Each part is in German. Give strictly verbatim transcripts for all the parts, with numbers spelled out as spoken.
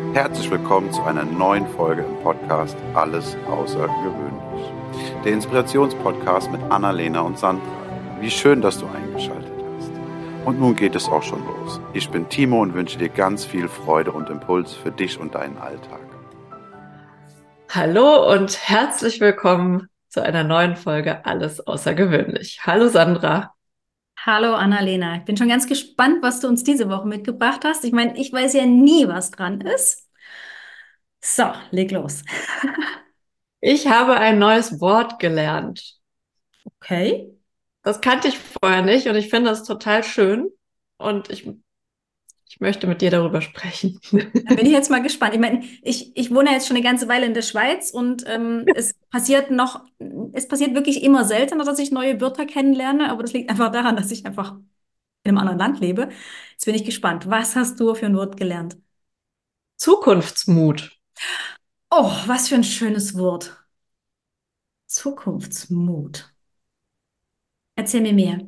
Herzlich willkommen zu einer neuen Folge im Podcast Alles Außergewöhnlich. Der Inspirationspodcast mit Annalena und Sandra. Wie schön, dass du eingeschaltet hast. Und nun geht es auch schon los. Ich bin Timo und wünsche dir ganz viel Freude und Impuls für dich und deinen Alltag. Hallo und herzlich willkommen zu einer neuen Folge Alles Außergewöhnlich. Hallo Sandra. Hallo Annalena, ich bin schon ganz gespannt, was du uns diese Woche mitgebracht hast. Ich meine, ich weiß ja nie, was dran ist. So, leg los. Ich habe ein neues Wort gelernt. Okay, Das kannte ich vorher nicht und ich finde das total schön und ich, ich möchte mit dir darüber sprechen. dann bin ich jetzt mal gespannt. Ich meine, ich, ich wohne jetzt schon eine ganze Weile in der Schweiz und ähm, es passiert noch, es passiert wirklich immer seltener, dass ich neue Wörter kennenlerne, aber das liegt einfach daran, dass ich einfach in einem anderen Land lebe. Jetzt bin ich gespannt. Was hast du für ein Wort gelernt? Zukunftsmut. Oh, was für ein schönes Wort. Zukunftsmut. Erzähl mir mehr.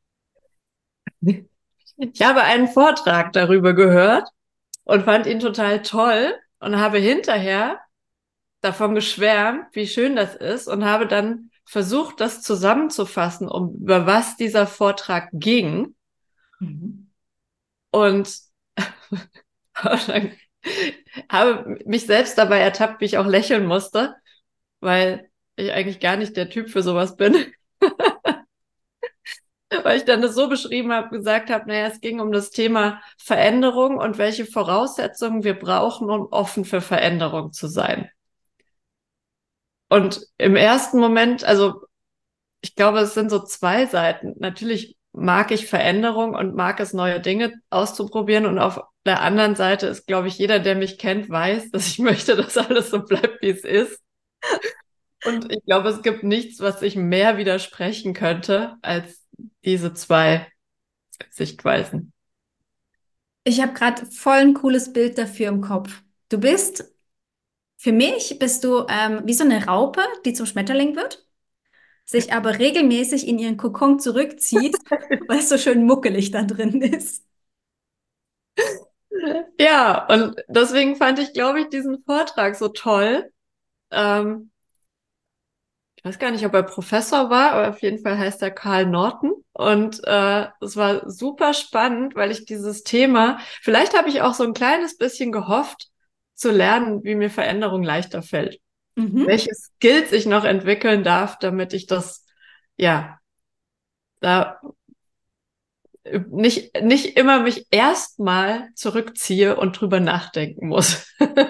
Ich habe einen Vortrag darüber gehört und fand ihn total toll und habe hinterher davon geschwärmt, wie schön das ist und habe dann versucht, das zusammenzufassen, um über was dieser Vortrag ging. Mhm. Und habe mich selbst dabei ertappt, wie ich auch lächeln musste, weil ich eigentlich gar nicht der Typ für sowas bin. Weil ich dann das so beschrieben habe, gesagt habe, naja, es ging um das Thema Veränderung und welche Voraussetzungen wir brauchen, um offen für Veränderung zu sein. Und im ersten Moment, also ich glaube, es sind so zwei Seiten. Natürlich mag ich Veränderung und mag es, neue Dinge auszuprobieren. Und auf der anderen Seite ist, glaube ich, jeder, der mich kennt, weiß, dass ich möchte, dass alles so bleibt, wie es ist. Und ich glaube, es gibt nichts, was sich mehr widersprechen könnte als diese zwei Sichtweisen. Ich habe gerade voll ein cooles Bild dafür im Kopf. Du bist, für mich bist du ähm, wie so eine Raupe, die zum Schmetterling wird, sich aber regelmäßig in ihren Kokon zurückzieht, weil es so schön muckelig da drin ist. Ja, und deswegen fand ich, glaube ich, diesen Vortrag so toll. Ähm, Ich weiß gar nicht, ob er Professor war, aber auf jeden Fall heißt er Karl Norton. Und äh, es war super spannend, weil ich dieses Thema, vielleicht habe ich auch so ein kleines bisschen gehofft, zu lernen, wie mir Veränderung leichter fällt. Mhm. Welche Skills ich noch entwickeln darf, damit ich das, ja, da nicht, nicht immer mich erstmal zurückziehe und drüber nachdenken muss.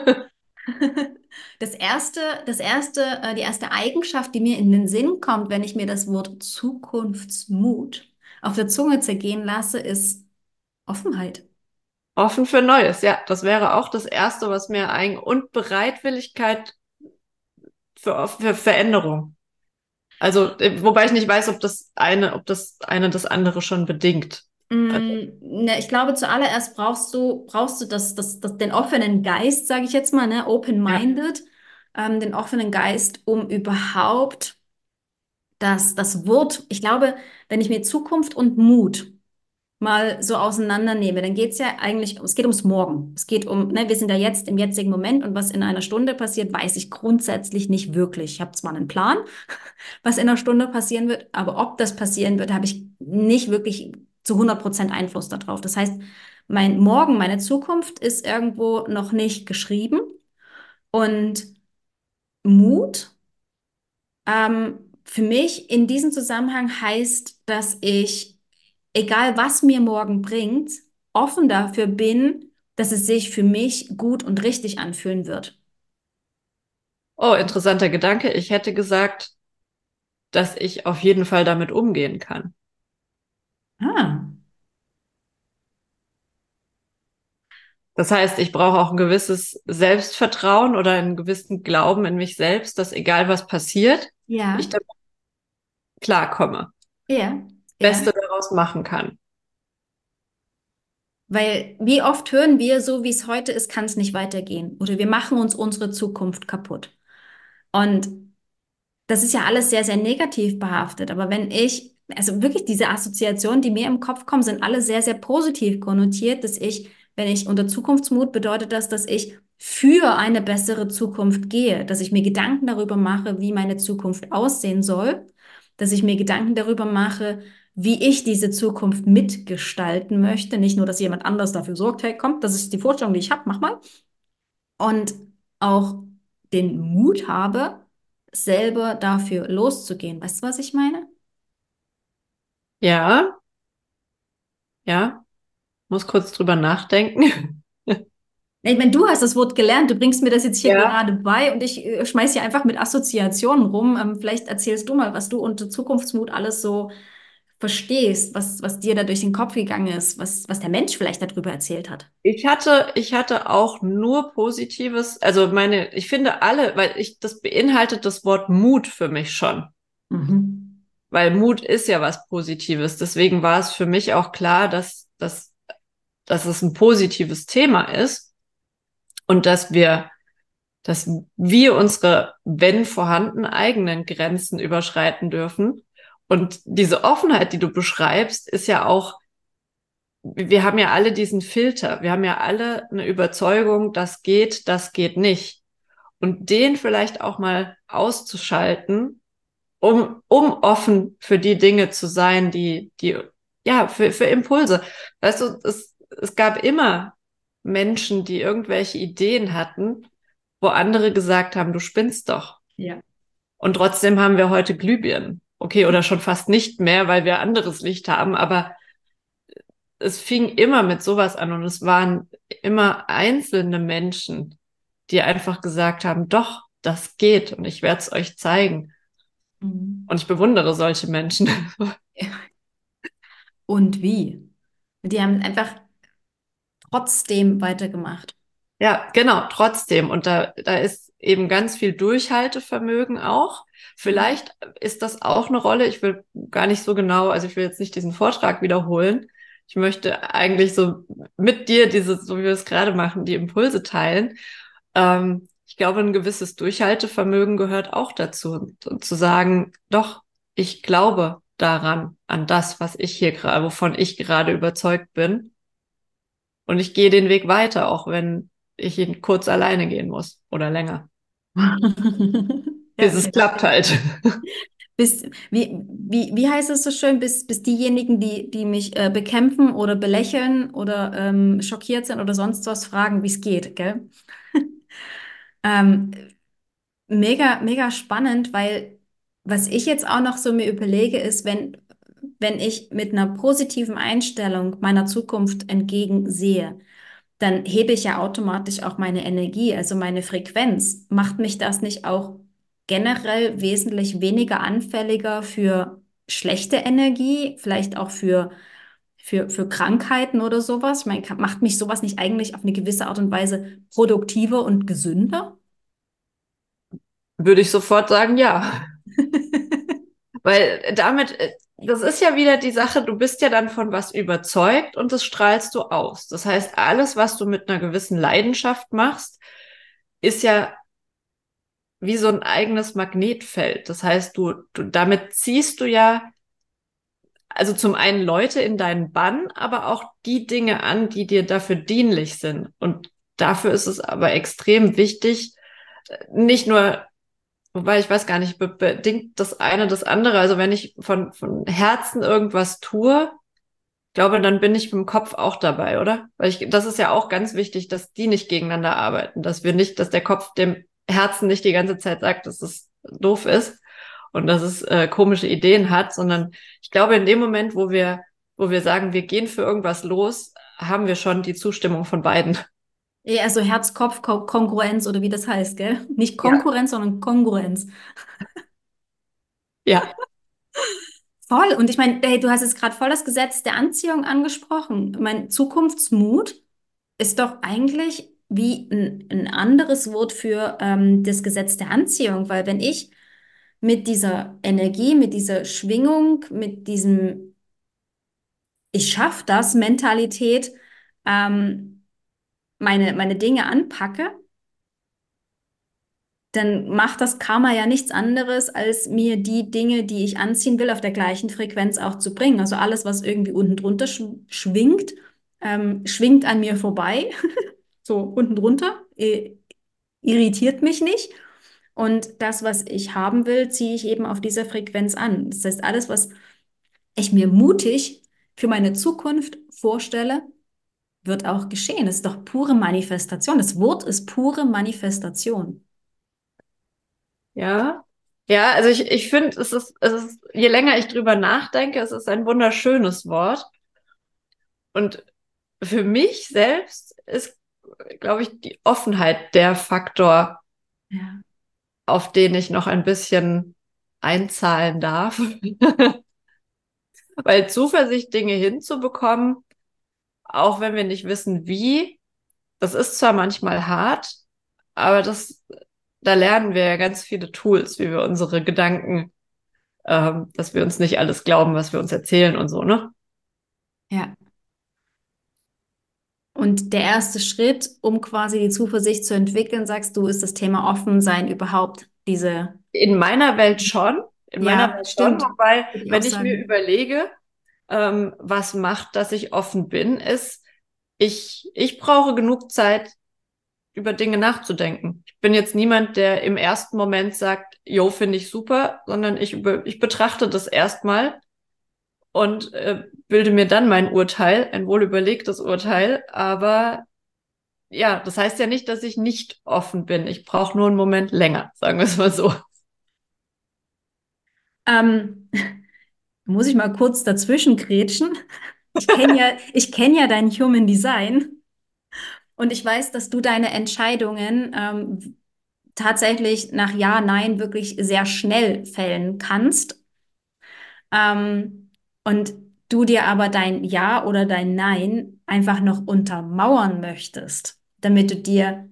Das erste, das erste, äh, die erste Eigenschaft, die mir in den Sinn kommt, wenn ich mir das Wort Zukunftsmut auf der Zunge zergehen lasse, ist Offenheit. Offen für Neues, ja, das wäre auch das Erste, was mir ein und Bereitwilligkeit für, für Veränderung. Also, äh, wobei ich nicht weiß, ob das eine, ob das eine das andere schon bedingt. Also, Mm, ne, ich glaube, zuallererst brauchst du, brauchst du das, das, das, den offenen Geist, sage ich jetzt mal, ne, ja. open-minded, ähm, den offenen Geist, um überhaupt das, das Wort, ich glaube, wenn ich mir Zukunft und Mut mal so auseinandernehme, dann geht es ja eigentlich, es geht ums Morgen. Es geht um, ne, wir sind ja jetzt im jetzigen Moment und was in einer Stunde passiert, weiß ich grundsätzlich nicht wirklich. Ich habe zwar einen Plan, was in einer Stunde passieren wird, aber ob das passieren wird, habe ich nicht wirklich zu hundert Prozent Einfluss darauf. Das heißt, mein Morgen, meine Zukunft ist irgendwo noch nicht geschrieben und Mut, ähm, für mich in diesem Zusammenhang heißt, dass ich, egal was mir morgen bringt, offen dafür bin, dass es sich für mich gut und richtig anfühlen wird. Oh, interessanter Gedanke. Ich hätte gesagt, dass ich auf jeden Fall damit umgehen kann. Ah. Das heißt, ich brauche auch ein gewisses Selbstvertrauen oder einen gewissen Glauben in mich selbst, dass egal was passiert, ich Ja, damit klarkomme, ja, ja. Beste daraus machen kann. Weil wie oft hören wir, so wie es heute ist, kann es nicht weitergehen. Oder wir machen uns unsere Zukunft kaputt. Und das ist ja alles sehr, sehr negativ behaftet. Aber wenn ich, also wirklich diese Assoziationen, die mir im Kopf kommen, sind alle sehr, sehr positiv konnotiert, dass ich, wenn ich unter Zukunftsmut bedeutet das, dass ich für eine bessere Zukunft gehe, dass ich mir Gedanken darüber mache, wie meine Zukunft aussehen soll, dass ich mir Gedanken darüber mache, wie ich diese Zukunft mitgestalten möchte. Nicht nur, dass jemand anders dafür sorgt, hey, komm, das ist die Vorstellung, die ich habe, mach mal. Und auch den Mut habe, selber dafür loszugehen. Weißt du, was ich meine? Ja, ja, muss kurz drüber nachdenken. Ich meine, du hast das Wort gelernt, du bringst mir das jetzt hier Ja. gerade bei und ich äh, schmeiß hier einfach mit Assoziationen rum. Ähm, vielleicht erzählst du mal, was du unter Zukunftsmut alles so verstehst, was, was dir da durch den Kopf gegangen ist, was, was der Mensch vielleicht darüber erzählt hat. Ich hatte, ich hatte auch nur Positives, also meine, ich finde alle, weil ich, das beinhaltet das Wort Mut für mich schon. Mhm. Weil Mut ist ja was Positives. Deswegen war es für mich auch klar, dass, dass, dass es ein positives Thema ist und dass wir, dass wir unsere, wenn vorhanden, eigenen Grenzen überschreiten dürfen. Und diese Offenheit, die du beschreibst, ist ja auch, wir haben ja alle diesen Filter. Wir haben ja alle eine Überzeugung, das geht, das geht nicht. Und den vielleicht auch mal auszuschalten, um, um offen für die Dinge zu sein, die, die, ja, für, für Impulse. Weißt du, es, es gab immer Menschen, die irgendwelche Ideen hatten, wo andere gesagt haben, du spinnst doch. Ja. Und trotzdem haben wir heute Glühbirnen. Okay, oder schon fast nicht mehr, weil wir anderes Licht haben, aber es fing immer mit sowas an und es waren immer einzelne Menschen, die einfach gesagt haben, doch, das geht und ich werde es euch zeigen. Mhm. Und ich bewundere solche Menschen. Und wie? Die haben einfach trotzdem weitergemacht. Ja, genau, trotzdem. Und da, da ist eben ganz viel Durchhaltevermögen auch. Mhm. Vielleicht ist das auch eine Rolle. Ich will gar nicht so genau, also ich will jetzt nicht diesen Vortrag wiederholen. Ich möchte eigentlich so mit dir diese, so wie wir es gerade machen, die Impulse teilen. Ähm, ich glaube, ein gewisses Durchhaltevermögen gehört auch dazu. Und zu sagen, doch, ich glaube daran, an das, was ich hier gerade, wovon ich gerade überzeugt bin. Und ich gehe den Weg weiter, auch wenn ich ihn kurz alleine gehen muss oder länger. Ja, Bis okay. es klappt halt. Bis, wie, wie, wie heißt es so schön, bis, bis diejenigen, die, die mich äh, bekämpfen oder belächeln oder ähm, schockiert sind oder sonst was, fragen, wie es geht, gell? Ähm, mega, mega spannend, weil was ich jetzt auch noch so mir überlege, ist, wenn, wenn ich mit einer positiven Einstellung meiner Zukunft entgegensehe, dann hebe ich ja automatisch auch meine Energie, also meine Frequenz. Macht mich das nicht auch generell wesentlich weniger anfälliger für schlechte Energie, vielleicht auch für, für, für Krankheiten oder sowas? Ich meine, kann- macht mich sowas nicht eigentlich auf eine gewisse Art und Weise produktiver und gesünder? Würde ich sofort sagen, ja. Weil damit, äh, das ist ja wieder die Sache, du bist ja dann von was überzeugt und das strahlst du aus. Das heißt, alles, was du mit einer gewissen Leidenschaft machst, ist ja wie so ein eigenes Magnetfeld. Das heißt, du, du, damit ziehst du ja also zum einen Leute in deinen Bann, aber auch die Dinge an, die dir dafür dienlich sind. Und dafür ist es aber extrem wichtig, nicht nur, wobei ich weiß gar nicht, be- bedingt das eine das andere. Also wenn ich von, von Herzen irgendwas tue, glaube, dann bin ich mit dem Kopf auch dabei, oder? Weil ich, das ist ja auch ganz wichtig, dass die nicht gegeneinander arbeiten, dass wir nicht, dass der Kopf dem Herzen nicht die ganze Zeit sagt, dass es doof ist und dass es äh, komische Ideen hat, sondern ich glaube, in dem Moment, wo wir, wo wir sagen, wir gehen für irgendwas los, haben wir schon die Zustimmung von beiden. Ja, also Herz-Kopf-Kongruenz oder wie das heißt, gell? Nicht Ja. Konkurrenz, sondern Kongruenz. Ja, Voll. Und ich meine, hey, du hast jetzt gerade voll das Gesetz der Anziehung angesprochen. Mein Zukunftsmut ist doch eigentlich wie ein, ein anderes Wort für ähm, das Gesetz der Anziehung, weil wenn ich mit dieser Energie, mit dieser Schwingung, mit diesem Ich schaff das Mentalität ähm, meine, meine Dinge anpacke, dann macht das Karma ja nichts anderes, als mir die Dinge, die ich anziehen will, auf der gleichen Frequenz auch zu bringen. Also alles, was irgendwie unten drunter sch schwingt, ähm, schwingt an mir vorbei, so unten drunter äh, irritiert mich nicht. Und das, was ich haben will, ziehe ich eben auf dieser Frequenz an. Das heißt, alles, was ich mir mutig für meine Zukunft vorstelle, wird auch geschehen. Es ist doch pure Manifestation. Das Wort ist pure Manifestation. Ja. Ja, also ich, ich finde, es ist, es ist, je länger ich drüber nachdenke, es ist ein wunderschönes Wort. Und für mich selbst ist, glaube ich, die Offenheit der Faktor, Ja. auf den ich noch ein bisschen einzahlen darf. Weil Zuversicht, Dinge hinzubekommen, auch wenn wir nicht wissen, wie, das ist zwar manchmal hart, aber das, da lernen wir ja ganz viele Tools, wie wir unsere Gedanken, ähm, dass wir uns nicht alles glauben, was wir uns erzählen und so, ne? Ja. Und der erste Schritt, um quasi die Zuversicht zu entwickeln, sagst du, ist das Thema Offensein überhaupt. Diese, In meiner Welt schon, in meiner ja, Welt schon, stimmt, wobei, würde ich auch wenn ich mir sagen. überlege, ähm, was macht, dass ich offen bin, ist, ich, ich brauche genug Zeit, über Dinge nachzudenken. Ich bin jetzt niemand, der im ersten Moment sagt, jo, finde ich super, sondern ich, über, ich betrachte das erstmal und äh, bilde mir dann mein Urteil, ein wohlüberlegtes Urteil. Aber ja, das heißt ja nicht, dass ich nicht offen bin. Ich brauche nur einen Moment länger, sagen wir es mal so. Ähm, muss ich mal kurz dazwischen grätschen? Ich kenne ja, ich kenne ja dein Human Design und ich weiß, dass du deine Entscheidungen ähm, tatsächlich nach Ja, Nein wirklich sehr schnell fällen kannst. Ähm, und du dir aber dein Ja oder dein Nein einfach noch untermauern möchtest, damit du dir,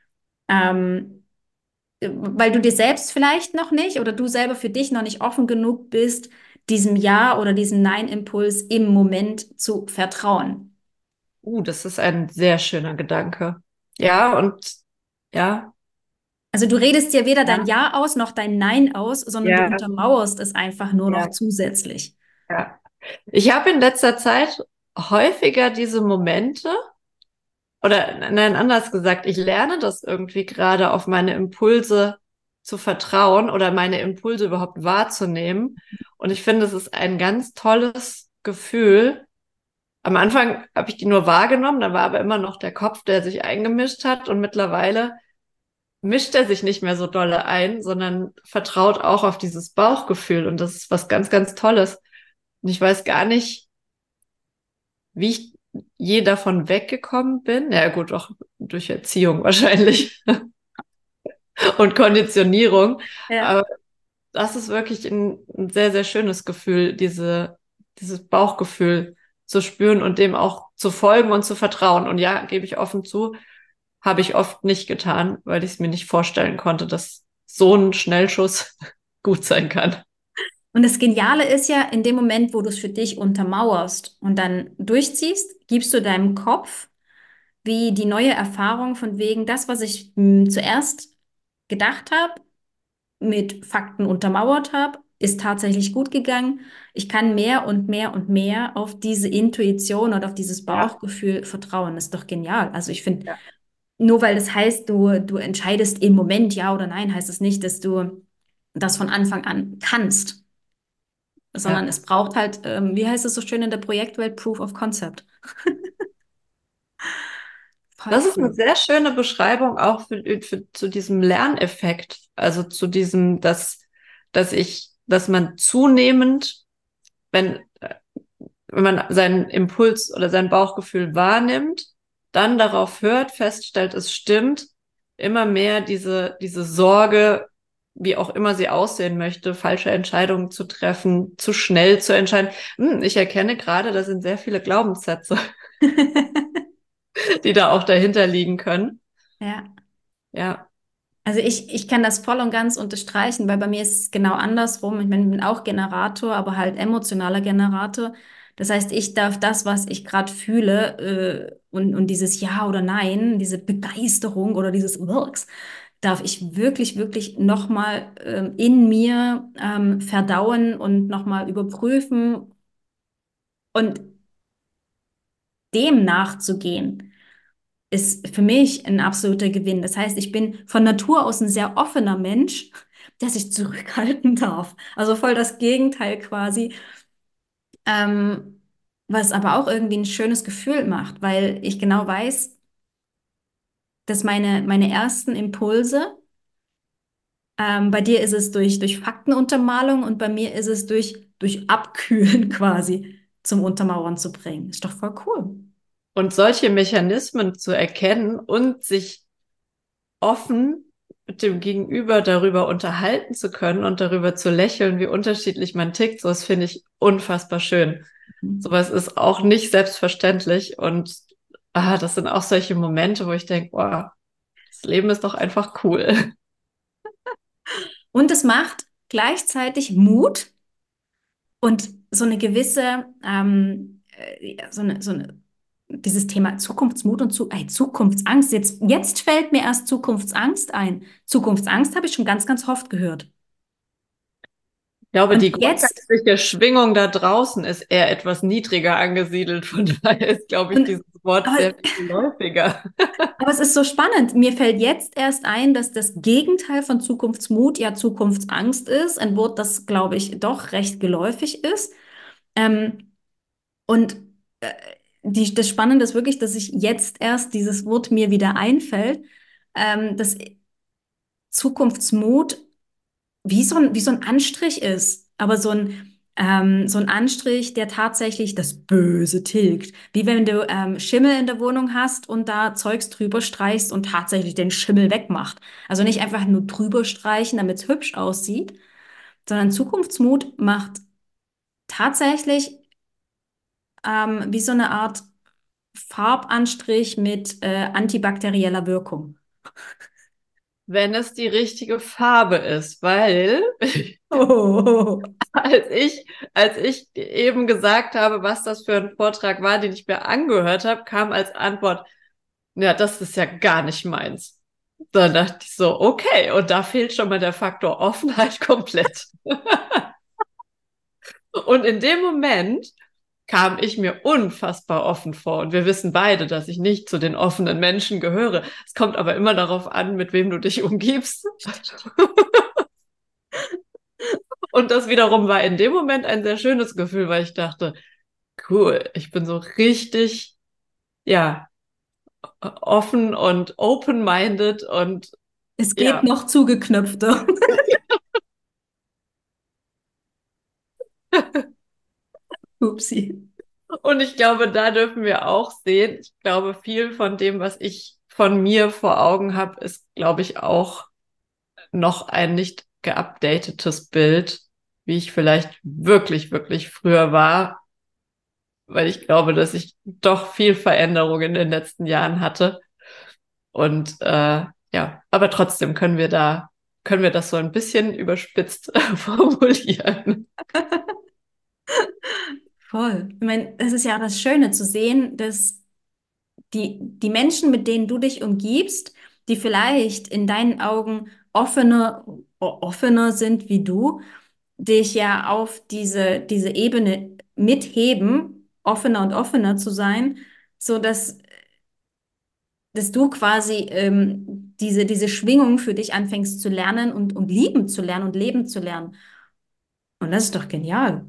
ähm, weil du dir selbst vielleicht noch nicht oder du selber für dich noch nicht offen genug bist, diesem Ja oder diesem Nein-Impuls im Moment zu vertrauen. Uh, das ist ein sehr schöner Gedanke. Ja, und ja, Also du redest dir weder dein ja, Ja aus noch dein Nein aus, sondern du ja, untermauerst es einfach nur noch ja, zusätzlich. ja. Ich habe in letzter Zeit häufiger diese Momente, oder nein, anders gesagt, ich lerne das irgendwie gerade auf meine Impulse zu vertrauen oder meine Impulse überhaupt wahrzunehmen. Und ich finde, es ist ein ganz tolles Gefühl. Am Anfang habe ich die nur wahrgenommen, dann war aber immer noch der Kopf, der sich eingemischt hat. Und mittlerweile mischt er sich nicht mehr so dolle ein, sondern vertraut auch auf dieses Bauchgefühl. Und das ist was ganz, ganz Tolles. Und ich weiß gar nicht, wie ich je davon weggekommen bin. Ja gut, auch durch Erziehung wahrscheinlich und Konditionierung. Ja. Aber das ist wirklich ein, ein sehr, sehr schönes Gefühl, diese, dieses Bauchgefühl zu spüren und dem auch zu folgen und zu vertrauen. Und ja, gebe ich offen zu, habe ich oft nicht getan, weil ich es mir nicht vorstellen konnte, dass so ein Schnellschuss gut sein kann. Und das Geniale ist ja, in dem Moment, wo du es für dich untermauerst und dann durchziehst, gibst du deinem Kopf wie die neue Erfahrung von wegen, das, was ich mh, zuerst gedacht habe, mit Fakten untermauert habe, ist tatsächlich gut gegangen. Ich kann mehr und mehr und mehr auf diese Intuition und auf dieses Ja, Bauchgefühl vertrauen. Das ist doch genial. Also ich finde, ja, nur weil das heißt, du, du entscheidest im Moment ja oder nein, heißt es nicht, dass du das von Anfang an kannst, sondern ja. es braucht halt, ähm, wie heißt es so schön in der Projektwelt, Proof of Concept. Voll Das ist eine cool. sehr schöne Beschreibung auch für, für, zu diesem Lerneffekt. Also zu diesem, dass, dass ich, dass man zunehmend, wenn, äh, wenn man seinen Impuls oder sein Bauchgefühl wahrnimmt, dann darauf hört, feststellt, es stimmt, immer mehr diese, diese Sorge, wie auch immer sie aussehen möchte, falsche Entscheidungen zu treffen, zu schnell zu entscheiden. Hm, ich erkenne gerade, da sind sehr viele Glaubenssätze, die da auch dahinter liegen können. Ja. Ja, Also ich, ich kann das voll und ganz unterstreichen, weil bei mir ist es genau andersrum. Ich meine, ich bin auch Generator, aber halt emotionaler Generator. Das heißt, ich darf das, was ich gerade fühle, äh, und, und dieses Ja oder Nein, diese Begeisterung oder dieses Works, darf ich wirklich, wirklich nochmal ähm, in mir ähm, verdauen und nochmal überprüfen und dem nachzugehen. ist für mich ein absoluter Gewinn. Das heißt, ich bin von Natur aus ein sehr offener Mensch, der sich zurückhalten darf. Also voll das Gegenteil quasi. Ähm, Was aber auch irgendwie ein schönes Gefühl macht, weil ich genau weiß, dass meine, meine ersten Impulse, ähm, bei dir ist es durch, durch Faktenuntermalung und bei mir ist es durch, durch Abkühlen quasi zum Untermauern zu bringen. Ist doch voll cool. Und solche Mechanismen zu erkennen und sich offen mit dem Gegenüber darüber unterhalten zu können und darüber zu lächeln, wie unterschiedlich man tickt, so das finde ich unfassbar schön. Sowas ist auch nicht selbstverständlich und ah, das sind auch solche Momente, wo ich denke, wow, das Leben ist doch einfach cool. Und es macht gleichzeitig Mut und so eine gewisse, ähm, äh, ja, so eine, so eine, dieses Thema Zukunftsmut und zu, ey, Zukunftsangst. Jetzt, jetzt fällt mir erst Zukunftsangst ein. Zukunftsangst habe ich schon ganz, ganz oft gehört. Ich glaube, Und die jetzt, grundsätzliche Schwingung da draußen ist eher etwas niedriger angesiedelt. Von daher ist, glaube ich, und, dieses Wort aber sehr viel geläufiger. Aber es ist so spannend. Mir fällt jetzt erst ein, dass das Gegenteil von Zukunftsmut ja Zukunftsangst ist. Ein Wort, das, glaube ich, doch recht geläufig ist. Ähm, und äh, die, das Spannende ist wirklich, dass ich jetzt erst dieses Wort mir wieder einfällt, ähm, dass Zukunftsmut wie so ein, wie so ein Anstrich ist, aber so ein, ähm, so ein Anstrich, der tatsächlich das Böse tilgt. Wie wenn du ähm, Schimmel in der Wohnung hast und da Zeugs drüber streichst und tatsächlich den Schimmel wegmacht. Also nicht einfach nur drüber streichen, damit es hübsch aussieht, sondern Zukunftsmut macht tatsächlich ähm, wie so eine Art Farbanstrich mit äh, antibakterieller Wirkung. Wenn es die richtige Farbe ist, weil Oh. als ich, als ich eben gesagt habe, was das für ein Vortrag war, den ich mir angehört habe, kam als Antwort, ja, das ist ja gar nicht meins. Dann dachte ich so, okay, und da fehlt schon mal der Faktor Offenheit komplett. Und in dem Moment kam ich mir unfassbar offen vor. Und wir wissen beide, dass ich nicht zu den offenen Menschen gehöre. Es kommt aber immer darauf an, mit wem du dich umgibst. Und das wiederum war in dem Moment ein sehr schönes Gefühl, weil ich dachte, cool, ich bin so richtig, ja, offen und open-minded und Es geht ja, noch zugeknöpfter. Upsi. und ich glaube, da dürfen wir auch sehen, ich glaube, viel von dem, was ich von mir vor Augen habe, ist, glaube ich, auch noch ein nicht geupdatetes Bild, wie ich vielleicht wirklich, wirklich früher war, weil ich glaube, dass ich doch viel Veränderung in den letzten Jahren hatte. Und äh, ja, aber trotzdem können wir da, können wir das so ein bisschen überspitzt formulieren. Voll. Ich meine, das ist ja auch das Schöne zu sehen, dass die, die Menschen, mit denen du dich umgibst, die vielleicht in deinen Augen offener, o- offener sind wie du, dich ja auf diese, diese Ebene mitheben, offener und offener zu sein, so dass, dass du quasi ähm, diese, diese Schwingung für dich anfängst zu lernen und, und lieben zu lernen und leben zu lernen. Und das ist doch genial.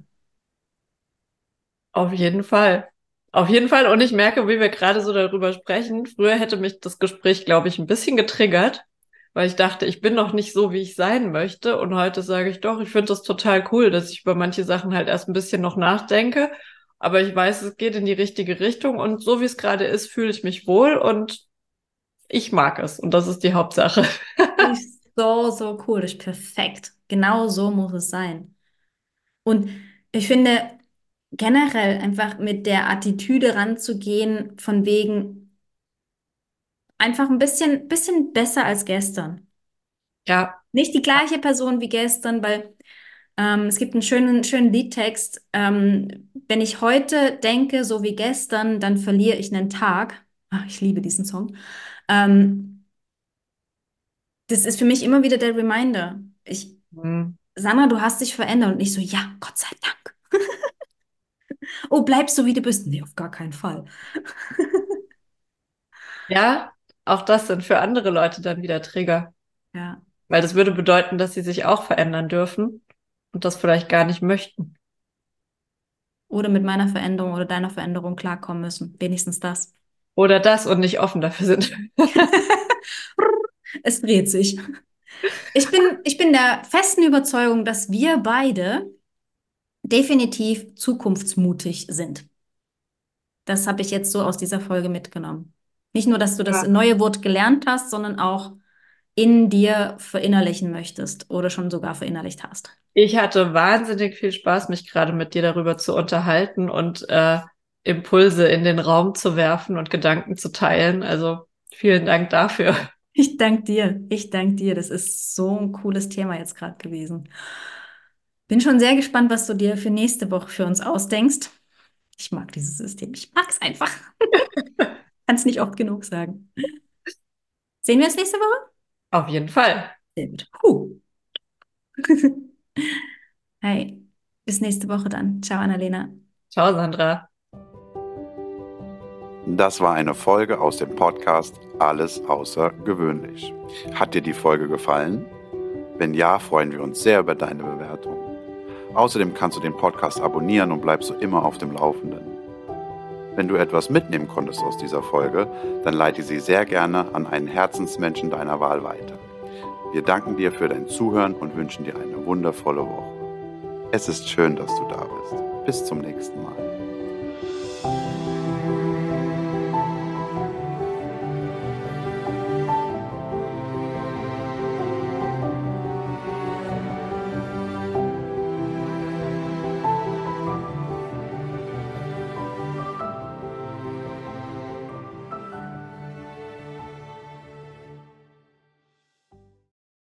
Auf jeden Fall. Auf jeden Fall. Und ich merke, wie wir gerade so darüber sprechen. Früher hätte mich das Gespräch, glaube ich, ein bisschen getriggert, weil ich dachte, ich bin noch nicht so, wie ich sein möchte. Und heute sage ich doch, ich finde das total cool, dass ich über manche Sachen halt erst ein bisschen noch nachdenke. Aber ich weiß, es geht in die richtige Richtung. Und so wie es gerade ist, fühle ich mich wohl und ich mag es. Und das ist die Hauptsache. Ist so, so cool, das ist perfekt. Genau so muss es sein. Und ich finde generell einfach mit der Attitüde ranzugehen, von wegen einfach ein bisschen, bisschen besser als gestern. Ja, Nicht die gleiche Person wie gestern, weil ähm, es gibt einen schönen, schönen Liedtext. Ähm, wenn ich heute denke, so wie gestern, dann verliere ich einen Tag. Ach, ich liebe diesen Song. Ähm, Das ist für mich immer wieder der Reminder. Ich, hm. Sandra, du hast dich verändert und ich so, ja, Gott sei Dank. Oh, bleibst so wie du bist. Nee, auf gar keinen Fall. Ja, auch das sind für andere Leute dann wieder Trigger. Ja. Weil das würde bedeuten, dass sie sich auch verändern dürfen und das vielleicht gar nicht möchten. Oder mit meiner Veränderung oder deiner Veränderung klarkommen müssen. Wenigstens das. Oder das und nicht offen dafür sind. Es dreht sich. Ich bin, ich bin der festen Überzeugung, dass wir beide definitiv zukunftsmutig sind. Das habe ich jetzt so aus dieser Folge mitgenommen. Nicht nur, dass du das Ja. neue Wort gelernt hast, sondern auch in dir verinnerlichen möchtest oder schon sogar verinnerlicht hast. Ich hatte wahnsinnig viel Spaß, mich gerade mit dir darüber zu unterhalten und äh, Impulse in den Raum zu werfen und Gedanken zu teilen. Also vielen Dank dafür. Ich danke dir. Ich danke dir. Das ist so ein cooles Thema jetzt gerade gewesen. Bin schon sehr gespannt, was du dir für nächste Woche für uns ausdenkst. Ich mag dieses System. Ich mag es einfach. Kann es nicht oft genug sagen. Sehen wir uns nächste Woche? Auf jeden Fall. Sehr gut. Huh. Hey, bis nächste Woche dann. Ciao, Annalena. Ciao, Sandra. Das war eine Folge aus dem Podcast Alles außergewöhnlich. Hat dir die Folge gefallen? Wenn ja, freuen wir uns sehr über deine Bewertung. Außerdem kannst du den Podcast abonnieren und bleibst so immer auf dem Laufenden. Wenn du etwas mitnehmen konntest aus dieser Folge, dann leite sie sehr gerne an einen Herzensmenschen deiner Wahl weiter. Wir danken dir für dein Zuhören und wünschen dir eine wundervolle Woche. Es ist schön, dass du da bist. Bis zum nächsten Mal.